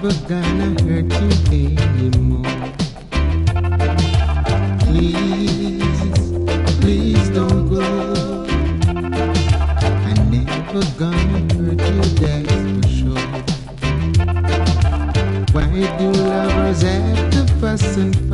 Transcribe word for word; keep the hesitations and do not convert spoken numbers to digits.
never gonna hurt you anymore. Please, please don't go. I'm never gonna hurt you, that's for sure. Why do lovers have to fuss and fight?